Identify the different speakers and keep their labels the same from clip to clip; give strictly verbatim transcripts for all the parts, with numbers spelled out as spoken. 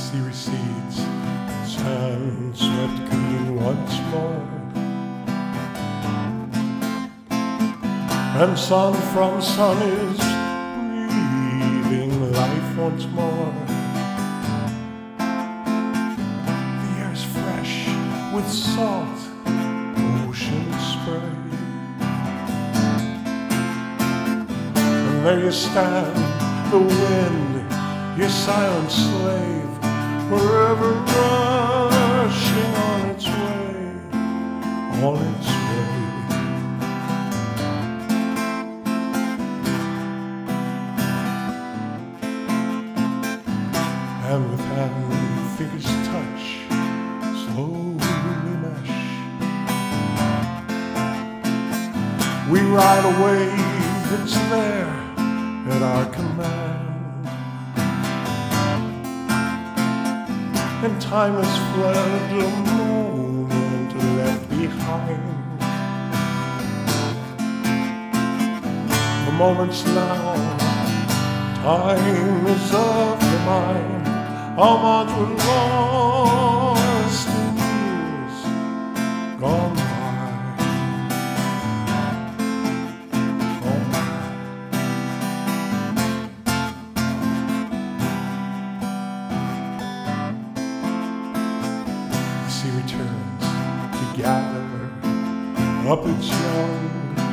Speaker 1: sea recedes, sand swept clean once more, and sun from sun is breathing life once more. The air's fresh with salt, ocean spray, and there you stand, the wind, your silent slave, forever rushing on its way, on its way. And with hand fingers touch, slowly mesh, we ride a wave that's there at our command. And time has fled a moment left behind. The moments now, time is of the mind. How much was lost in years gone by, gone by. The sea returns to gather up its young.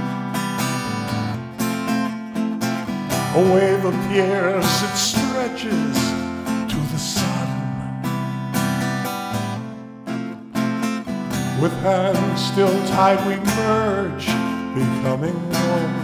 Speaker 1: A wave appears, it stretches to the sun. With hands still tied we merge, becoming one.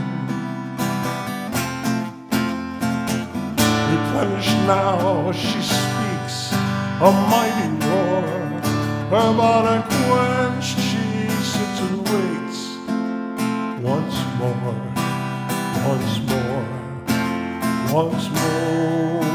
Speaker 1: Replenished now, she speaks a mighty roar. Her body quenched, she sits and waits once more, once more, once more.